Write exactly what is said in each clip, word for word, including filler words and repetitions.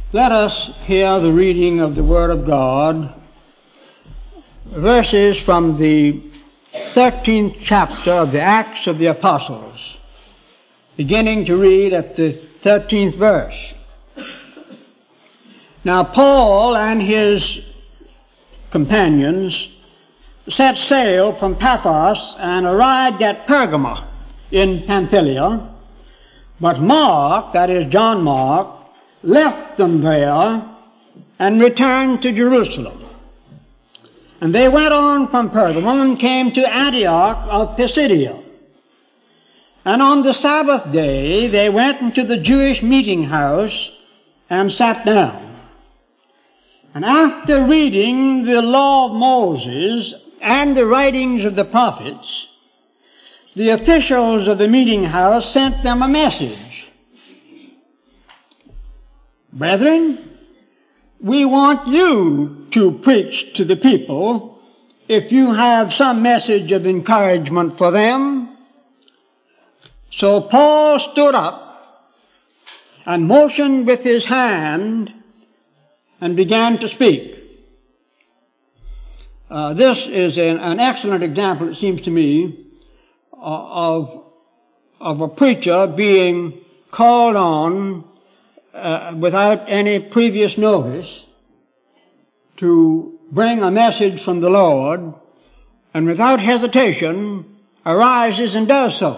Let us hear the reading of the Word of God, verses from the thirteenth chapter of the Acts of the Apostles, beginning to read at the thirteenth verse. Now Paul and his companions set sail from Paphos and arrived at Pergama in Pamphylia, but Mark, that is John Mark, left them there and returned to Jerusalem. And they went on from Pergamum and came to Antioch of Pisidia. And on the Sabbath day they went into the Jewish meeting house and sat down. And after reading the law of Moses and the writings of the prophets, the officials of the meeting house sent them a message. Brethren, we want you to preach to the people if you have some message of encouragement for them. So Paul stood up and motioned with his hand and began to speak. Uh, this is an, an excellent example, it seems to me, uh, of, of a preacher being called on Uh, without any previous notice to bring a message from the Lord, and without hesitation arises and does so.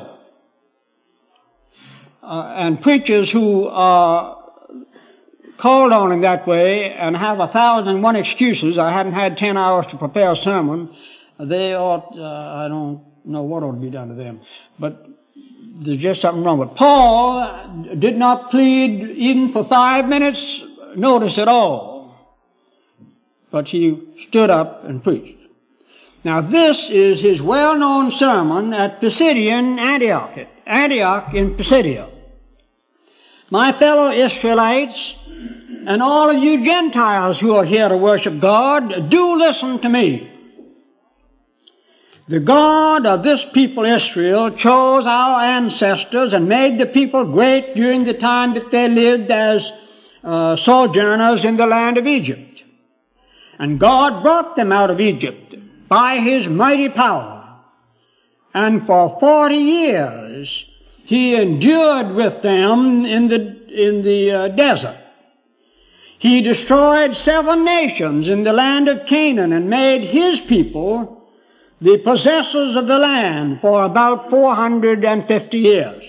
Uh, and preachers who are called on in that way and have a thousand and one excuses, I haven't had ten hours to prepare a sermon, they ought, uh, I don't know what ought to be done to them, but there's just something wrong with it. Paul did not plead even for five minutes notice at all, but he stood up and preached. Now this is his well-known sermon at Pisidian Antioch, Antioch in Pisidia. My fellow Israelites and all of you Gentiles who are here to worship God, do listen to me. The God of this people Israel chose our ancestors and made the people great during the time that they lived as uh, sojourners in the land of Egypt. And God brought them out of Egypt by His mighty power. And for forty years He endured with them in the, in the uh, desert. He destroyed seven nations in the land of Canaan and made His people the possessors of the land for about four hundred fifty years.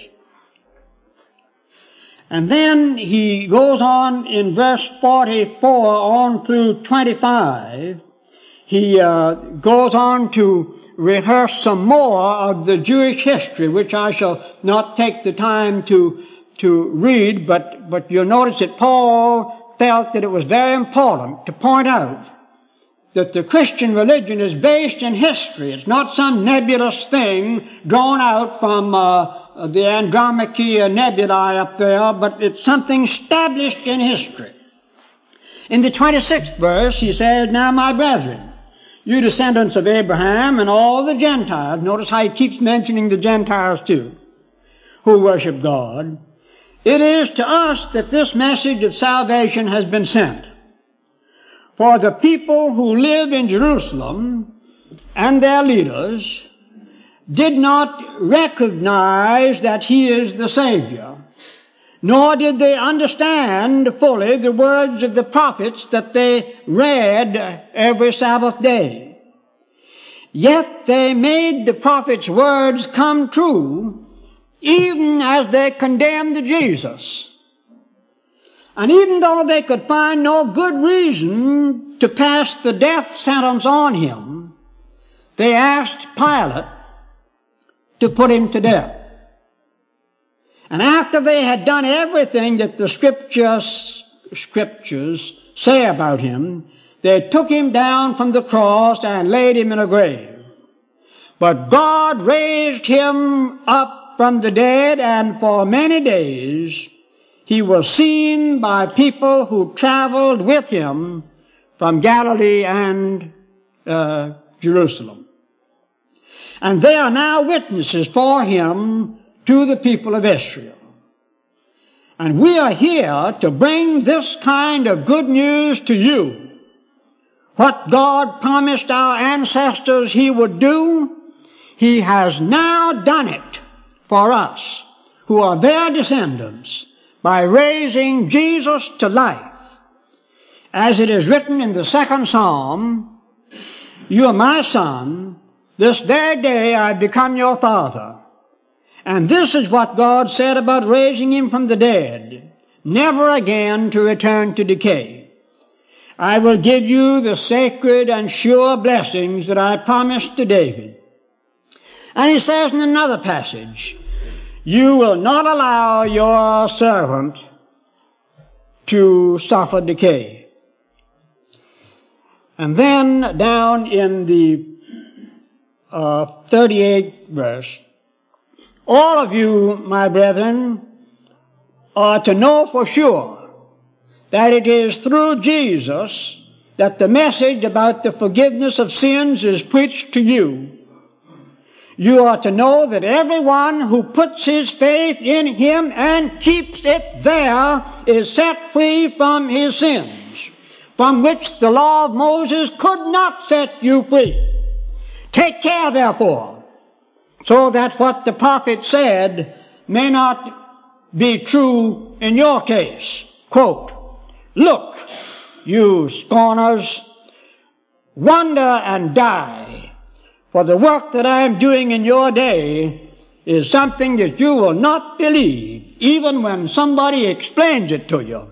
And then he goes on in verse forty-four on through twenty-five. He uh, goes on to rehearse some more of the Jewish history, which I shall not take the time to to read, but, but you'll notice that Paul felt that it was very important to point out that the Christian religion is based in history. It's not some nebulous thing drawn out from uh, the Andromache nebulae up there, but it's something established in history. In the twenty-sixth verse, he says, Now, my brethren, you descendants of Abraham and all the Gentiles, notice how he keeps mentioning the Gentiles too, who worship God, it is to us that this message of salvation has been sent. For the people who live in Jerusalem and their leaders did not recognize that He is the Savior, nor did they understand fully the words of the prophets that they read every Sabbath day. Yet they made the prophets' words come true, even as they condemned Jesus. And even though they could find no good reason to pass the death sentence on Him, they asked Pilate to put Him to death. And after they had done everything that the scriptures, scriptures say about Him, they took Him down from the cross and laid Him in a grave. But God raised Him up from the dead, and for many days He was seen by people who traveled with Him from Galilee and uh, Jerusalem. And they are now witnesses for Him to the people of Israel. And we are here to bring this kind of good news to you. What God promised our ancestors He would do, He has now done it for us, who are their descendants, by raising Jesus to life. As it is written in the second Psalm, you are my son, this very day I have become your father. And this is what God said about raising Him from the dead, never again to return to decay. I will give you the sacred and sure blessings that I promised to David. And He says in another passage, you will not allow your servant to suffer decay. And then down in the uh, thirty-eighth verse, all of you, my brethren, are to know for sure that it is through Jesus that the message about the forgiveness of sins is preached to you. You are to know that everyone who puts his faith in Him and keeps it there is set free from his sins, from which the law of Moses could not set you free. Take care, therefore, so that what the prophet said may not be true in your case. Quote, look, you scorners, wonder and die, for the work that I am doing in your day is something that you will not believe, even when somebody explains it to you.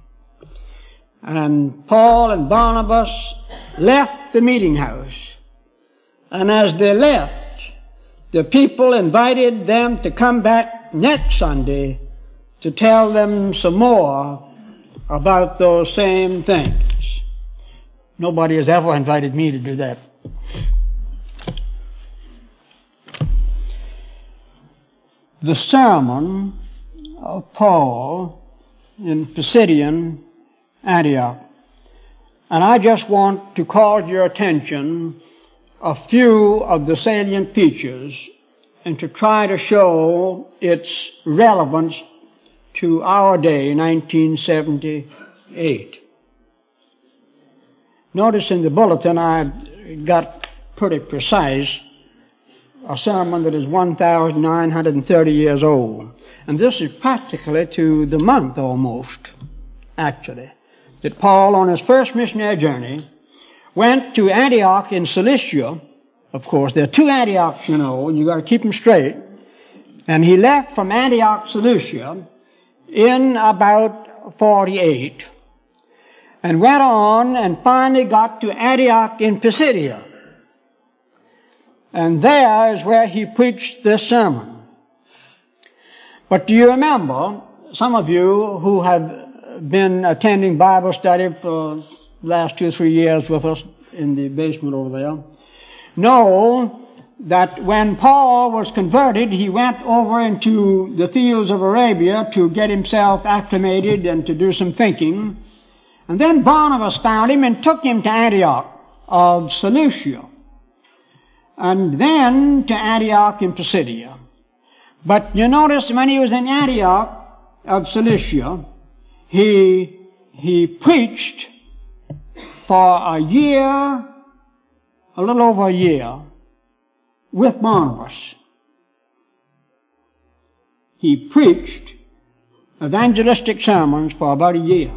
And Paul and Barnabas left the meeting house. And as they left, the people invited them to come back next Sunday to tell them some more about those same things. Nobody has ever invited me to do that. The sermon of Paul in Pisidian Antioch. And I just want to call your attention a few of the salient features and to try to show its relevance to our day, nineteen seventy-eight. Notice in the bulletin I got pretty precise, a sermon that is one thousand nine hundred thirty years old. And this is practically to the month almost, actually, that Paul on his first missionary journey went to Antioch in Cilicia. Of course, there are two Antiochs, you know, and you've got to keep them straight. And he left from Antioch, Cilicia, in about forty-eight, and went on and finally got to Antioch in Pisidia. And there is where he preached this sermon. But do you remember, some of you who have been attending Bible study for the last two or three years with us in the basement over there, know that when Paul was converted, he went over into the fields of Arabia to get himself acclimated and to do some thinking. And then Barnabas found him and took him to Antioch of Cilicia, and then to Antioch in Pisidia. But you notice when he was in Antioch of Cilicia, he, he preached for a year, a little over a year, with Barnabas. He preached evangelistic sermons for about a year.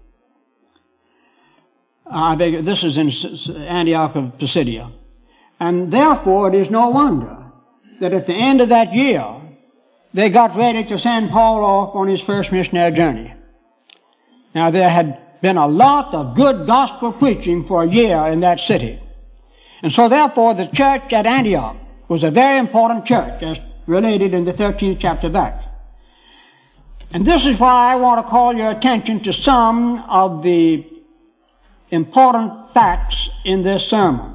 I beg, this is in Antioch of Pisidia. And therefore it is no wonder that at the end of that year, they got ready to send Paul off on his first missionary journey. Now there had been a lot of good gospel preaching for a year in that city. And so therefore the church at Antioch was a very important church, as related in the thirteenth chapter back. And this is why I want to call your attention to some of the important facts in this sermon.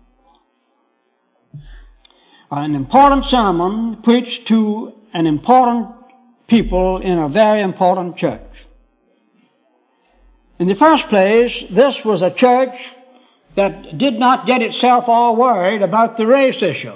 An important sermon preached to an important people in a very important church. In the first place, this was a church that did not get itself all worried about the race issue.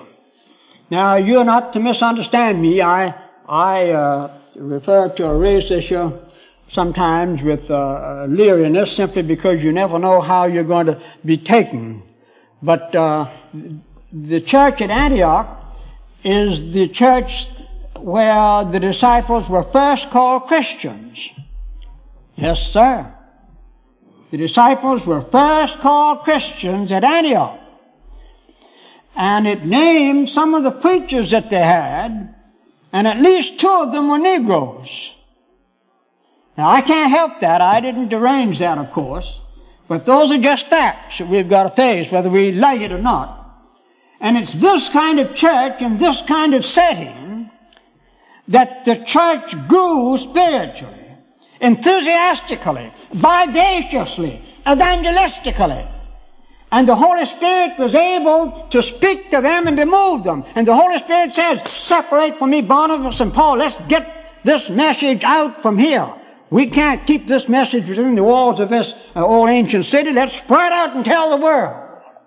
Now, you're not to misunderstand me. I, I uh, refer to a race issue sometimes with uh, leeriness, simply because you never know how you're going to be taken. But uh, the church at Antioch is the church where the disciples were first called Christians. Yes, sir. The disciples were first called Christians at Antioch. And it named some of the preachers that they had, and at least two of them were Negroes. Now, I can't help that. I didn't arrange that, of course. But those are just facts that we've got to face, whether we like it or not. And it's this kind of church and this kind of setting that the church grew spiritually, enthusiastically, vivaciously, evangelistically. And the Holy Spirit was able to speak to them and to move them. And the Holy Spirit says, separate from me Barnabas and Paul. Let's get this message out from here. We can't keep this message within the walls of this uh, old ancient city. Let's spread out and tell the world.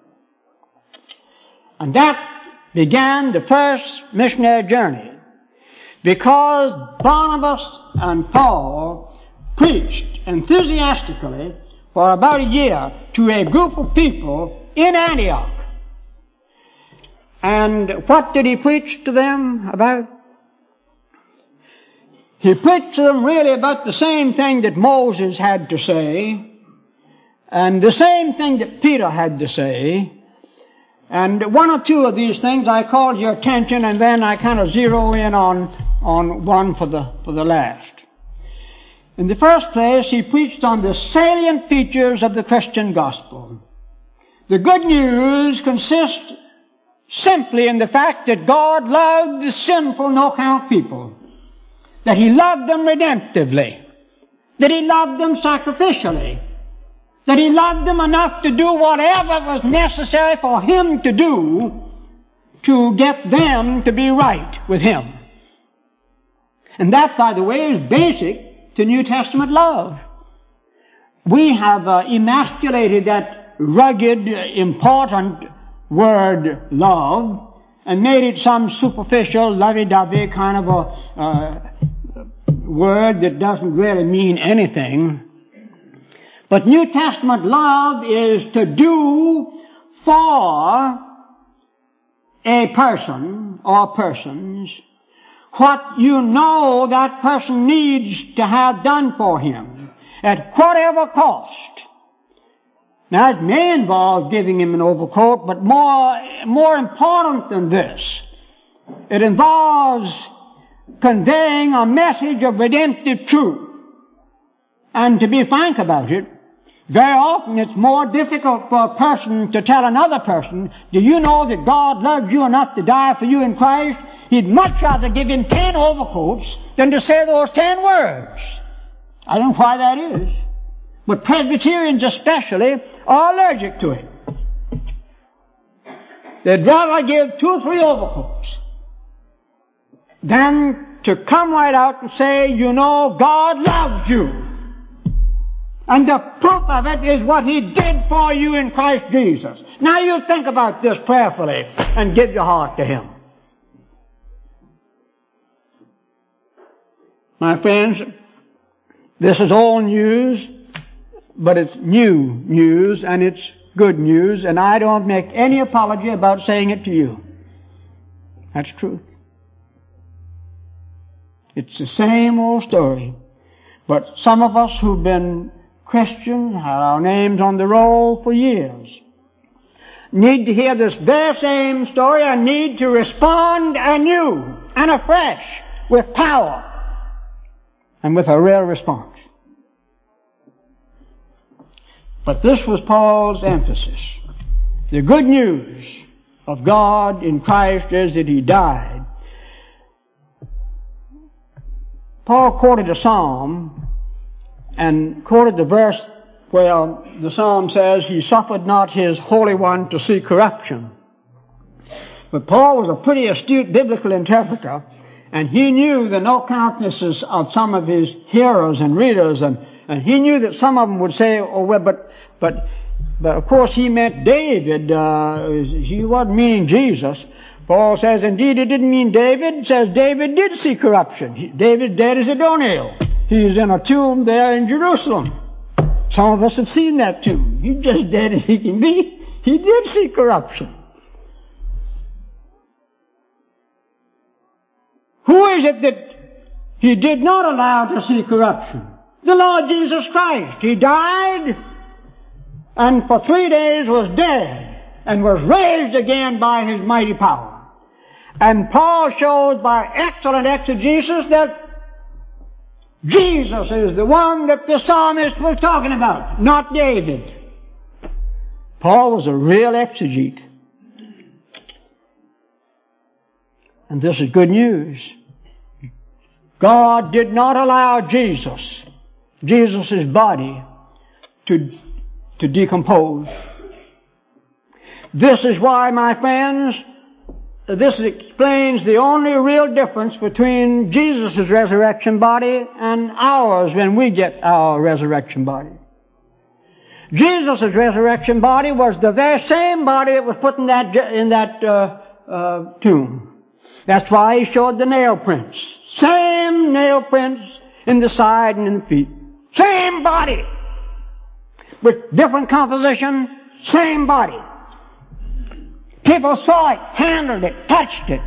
And that began the first missionary journey, because Barnabas and Paul preached enthusiastically for about a year to a group of people in Antioch. And what did he preach to them about? He preached to them really about the same thing that Moses had to say, and the same thing that Peter had to say. And one or two of these things I called your attention, and then I kind of zero in on, on one for the, for the last. In the first place, he preached on the salient features of the Christian gospel. The good news consists simply in the fact that God loved the sinful, no-count people, that He loved them redemptively, that He loved them sacrificially, that He loved them enough to do whatever was necessary for Him to do to get them to be right with Him. And that, by the way, is basic to New Testament love. We have uh, emasculated that rugged, important word love and made it some superficial, lovey-dovey kind of a uh, word that doesn't really mean anything. But New Testament love is to do for a person or persons what you know that person needs to have done for him at whatever cost. Now, it may involve giving him an overcoat, but more, more important than this, it involves conveying a message of redemptive truth. And to be frank about it, very often it's more difficult for a person to tell another person, do you know that God loves you enough to die for you in Christ? He'd much rather give him ten overcoats than to say those ten words. I don't know why that is. But Presbyterians especially are allergic to it. They'd rather give two or three overcoats than to come right out and say, you know, God loves you. And the proof of it is what He did for you in Christ Jesus. Now you think about this prayerfully and give your heart to Him. My friends, this is old news, but it's new news, and it's good news, and I don't make any apology about saying it to you. That's truth. It's the same old story. But some of us who've been Christians, had our names on the roll for years, need to hear this very same story and need to respond anew and afresh with power and with a real response. But this was Paul's emphasis. The good news of God in Christ is that He died. Paul quoted a psalm and quoted the verse where the psalm says, He suffered not His Holy One to see corruption. But Paul was a pretty astute biblical interpreter, and he knew the no-countnesses of some of his hearers and readers, and, and he knew that some of them would say, oh, well, but, but, but of course he meant David, uh, he wasn't meaning Jesus. Paul says, indeed, it didn't mean David. It says David did see corruption. He, David's dead as a doornail. He's in a tomb there in Jerusalem. Some of us have seen that tomb. He's just dead as he can be. He did see corruption. Who is it that he did not allow to see corruption? The Lord Jesus Christ. He died and for three days was dead and was raised again by His mighty power. And Paul shows by excellent exegesis that Jesus is the one that the psalmist was talking about, not David. Paul was a real exegete. And this is good news. God did not allow Jesus, Jesus' body, to, to decompose. This is why, my friends, this explains the only real difference between Jesus' resurrection body and ours when we get our resurrection body. Jesus' resurrection body was the very same body that was put in that, in that uh, uh, tomb. That's why He showed the nail prints. Same nail prints in the side and in the feet. Same body. With different composition, same body. People saw it, handled it, touched it.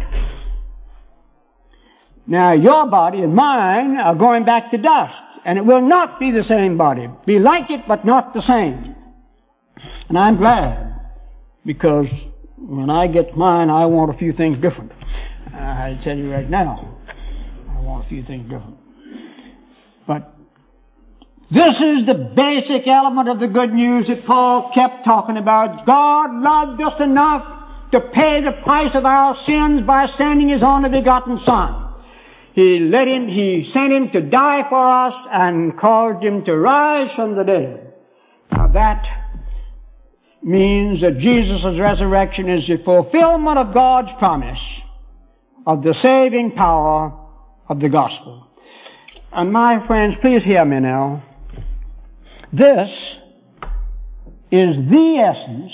Now your body and mine are going back to dust, and it will not be the same body. Be like it, but not the same. And I'm glad, because when I get mine, I want a few things different. I tell you right now, I want a few things different. But this is the basic element of the good news that Paul kept talking about. God loved us enough to pay the price of our sins by sending His only begotten Son. He let Him, He sent Him to die for us and caused Him to rise from the dead. Now that means that Jesus' resurrection is the fulfillment of God's promise of the saving power of the gospel. And my friends, please hear me now. This is the essence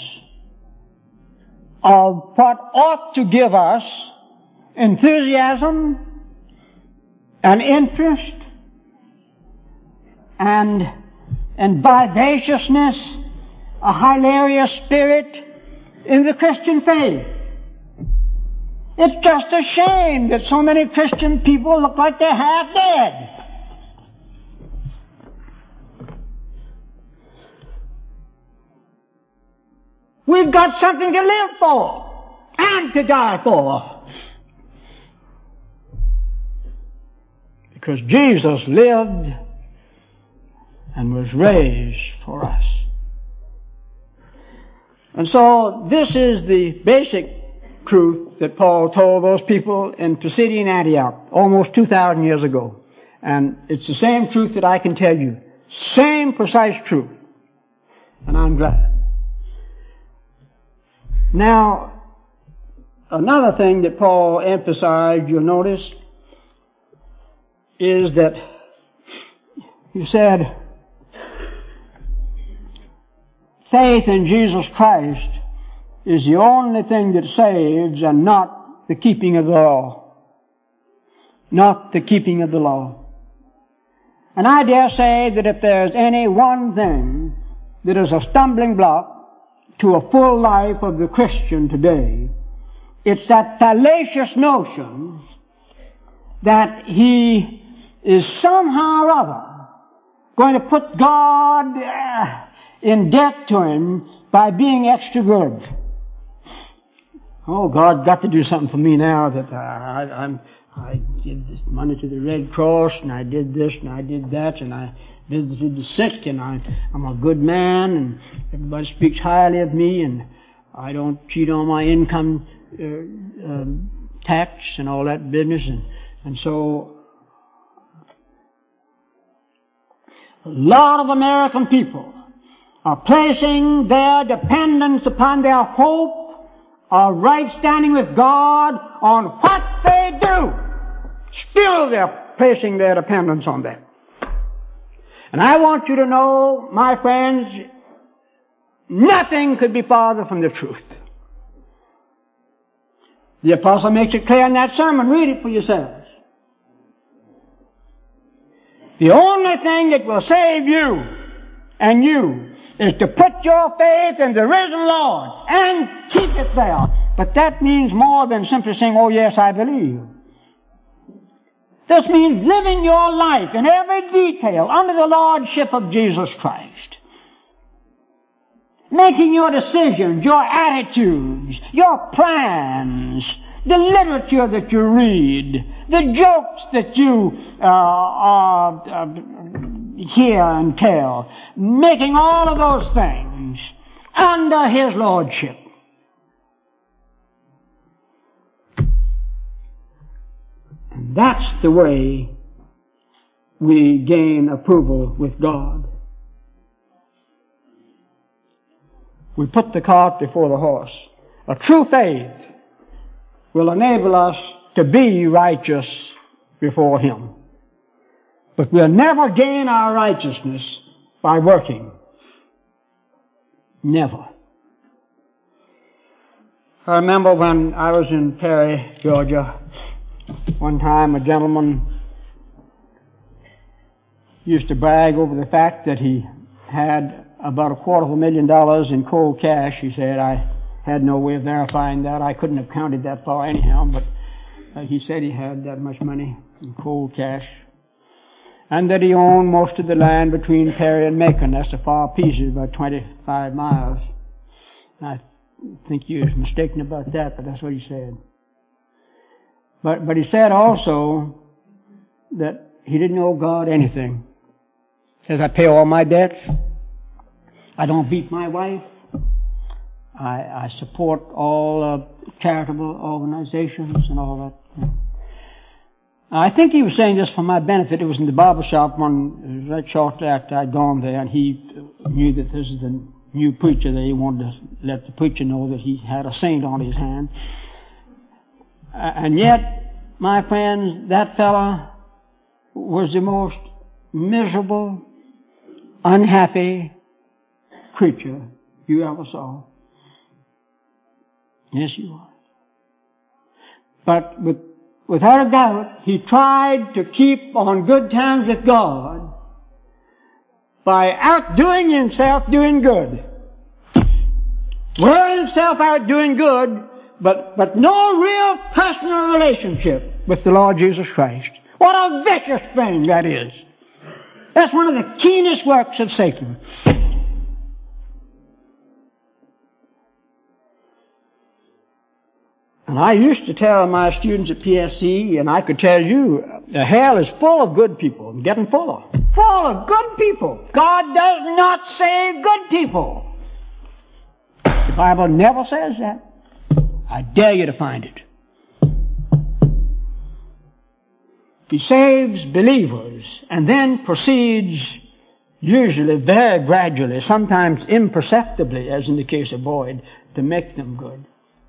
of what ought to give us enthusiasm and interest and, and vivaciousness, a hilarious spirit in the Christian faith. It's just a shame that so many Christian people look like they're half dead. We've got something to live for and to die for. Because Jesus lived and was raised for us. And so this is the basic truth that Paul told those people in Pisidian Antioch almost two thousand years ago. And it's the same truth that I can tell you. Same precise truth. And I'm glad. Now, another thing that Paul emphasized, you'll notice, is that he said, faith in Jesus Christ is the only thing that saves and not the keeping of the law. Not the keeping of the law. And I dare say that if there's any one thing that is a stumbling block to a full life of the Christian today, it's that fallacious notion that he is somehow or other going to put God uh, in debt to him by being extra good. Oh, God got to do something for me now that uh, I, I'm, I give this money to the Red Cross, and I did this, and I did that, and I visited the sick, and I, I'm a good man, and everybody speaks highly of me, and I don't cheat on my income uh, um, tax and all that business, and, and so a lot of American people are placing their dependence upon their hope of right standing with God on what they do. Still they're placing their dependence on that. And I want you to know, my friends, nothing could be farther from the truth. The apostle makes it clear in that sermon. Read it for yourselves. The only thing that will save you and you is to put your faith in the risen Lord and keep it there. But that means more than simply saying, oh yes, I believe. This means living your life in every detail under the lordship of Jesus Christ. Making your decisions, your attitudes, your plans, the literature that you read, the jokes that you uh, uh, uh, hear and tell, making all of those things under His lordship. And that's the way we gain approval with God. We put the cart before the horse. A true faith will enable us to be righteous before Him. But we'll never gain our righteousness by working. Never. I remember when I was in Perry, Georgia, one time a gentleman used to brag over the fact that he had about a quarter of a million dollars in cold cash. He said, I had no way of verifying that. I couldn't have counted that far anyhow, but uh, he said he had that much money in cold cash. And that he owned most of the land between Perry and Macon. That's a far piece, about twenty-five miles. I think you're mistaken about that, but that's what he said. But, but he said also that he didn't owe God anything. He says, I pay all my debts. I don't beat my wife. I, I support all uh, charitable organizations and all that. I think he was saying this for my benefit. It was in the barber shop one, right shortly after I'd gone there, and he knew that this is the new preacher there. He wanted to let the preacher know that he had a saint on his hand. Uh, and yet, my friends, that fella was the most miserable, unhappy creature you ever saw. Yes, he was. But with, without a doubt, he tried to keep on good terms with God by outdoing himself doing good. Wearing himself out doing good, but, but no real personal relationship with the Lord Jesus Christ. What a vicious thing that is. That's one of the keenest works of Satan. And I used to tell my students at P S C, and I could tell you, the hell is full of good people, getting fuller. Full of good people. God does not save good people. The Bible never says that. I dare you to find it. He saves believers and then proceeds, usually very gradually, sometimes imperceptibly, as in the case of Boyd, to make them good.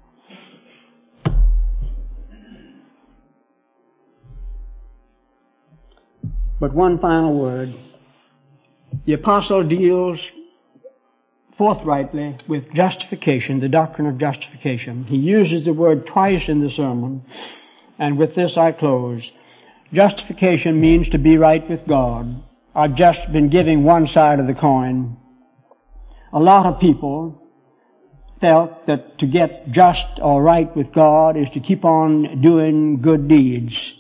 But one final word. The apostle deals forthrightly with justification, the doctrine of justification. He uses the word twice in the sermon, and with this I close. Justification means to be right with God. I've just been giving one side of the coin. A lot of people felt that to get just or right with God is to keep on doing good deeds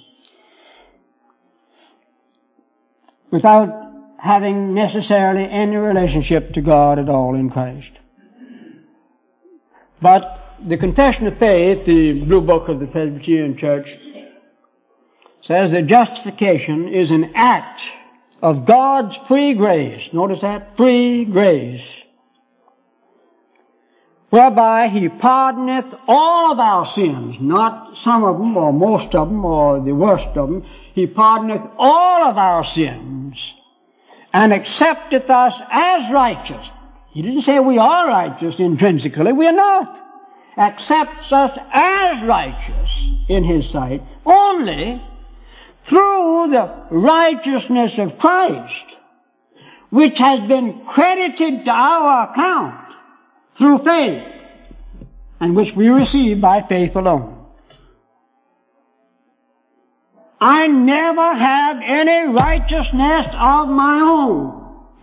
without having necessarily any relationship to God at all in Christ. But the Confession of Faith, the Blue Book of the Presbyterian Church, says that justification is an act of God's free grace. Notice that? Free grace. Whereby He pardoneth all of our sins, not some of them or most of them or the worst of them. He pardoneth all of our sins and accepteth us as righteous. He didn't say we are righteous intrinsically. We are not. Accepts us as righteous in His sight only through the righteousness of Christ, which has been credited to our account through faith, and which we receive by faith alone. I never have any righteousness of my own.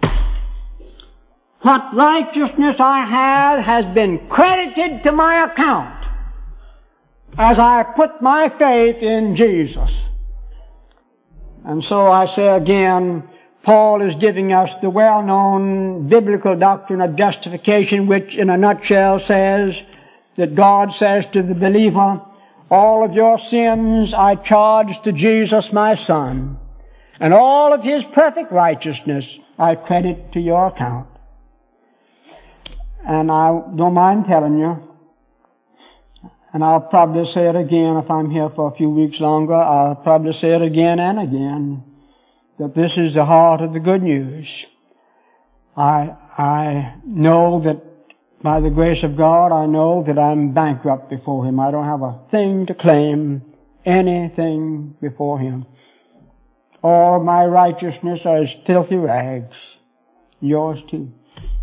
What righteousness I have has been credited to my account as I put my faith in Jesus. And so I say again, Paul is giving us the well-known biblical doctrine of justification, which in a nutshell says that God says to the believer, all of your sins I charge to Jesus my Son, and all of His perfect righteousness I credit to your account. And I don't mind telling you, and I'll probably say it again if I'm here for a few weeks longer, I'll probably say it again and again, that this is the heart of the good news. I, I know that by the grace of God, I know that I'm bankrupt before Him. I don't have a thing to claim, anything before Him. All my righteousness are as filthy rags. Yours too.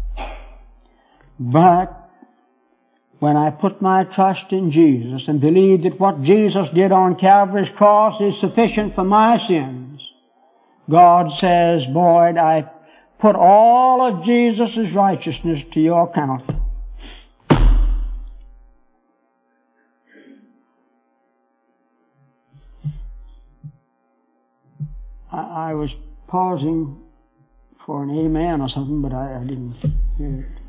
But when I put my trust in Jesus and believe that what Jesus did on Calvary's cross is sufficient for my sins, God says, Boyd, I put all of Jesus' righteousness to your account. I, I was pausing for an amen or something, but I, I didn't hear it.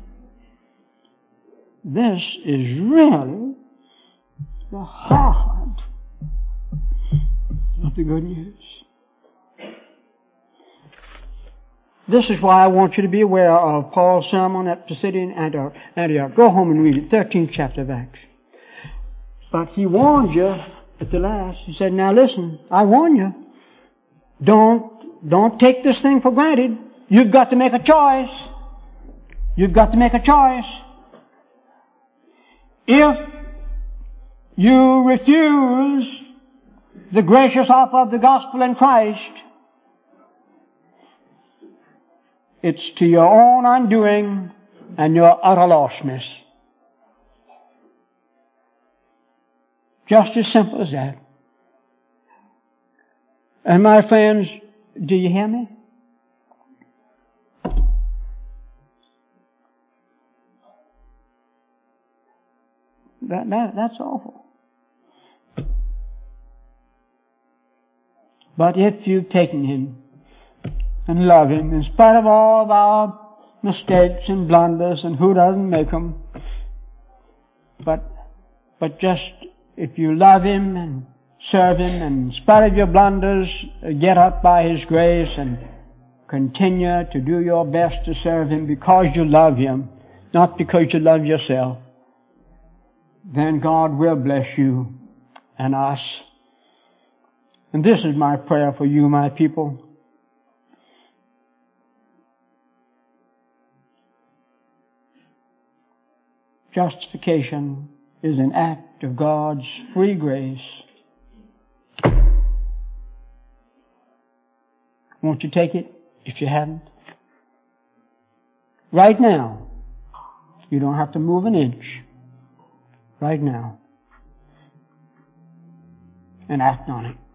This is really the heart of the good news. This is why I want you to be aware of Paul's sermon at the city in Antioch. Go home and read it, thirteenth chapter of Acts. But he warned you at the last. He said, now listen, I warn you. Don't, don't take this thing for granted. You've got to make a choice. You've got to make a choice. If you refuse the gracious offer of the gospel in Christ, it's to your own undoing and your utter lostness. Just as simple as that. And my friends, do you hear me? That, that, that's awful. But if you've taken Him and love Him, in spite of all of our mistakes and blunders, and who doesn't make them, but, but just if you love Him and serve Him, and in spite of your blunders, get up by His grace and continue to do your best to serve Him because you love Him, not because you love yourself, then God will bless you and us. And this is my prayer for you, my people. Justification is an act of God's free grace. Won't you take it if you haven't? Right now. You don't have to move an inch. Right now. And act on it.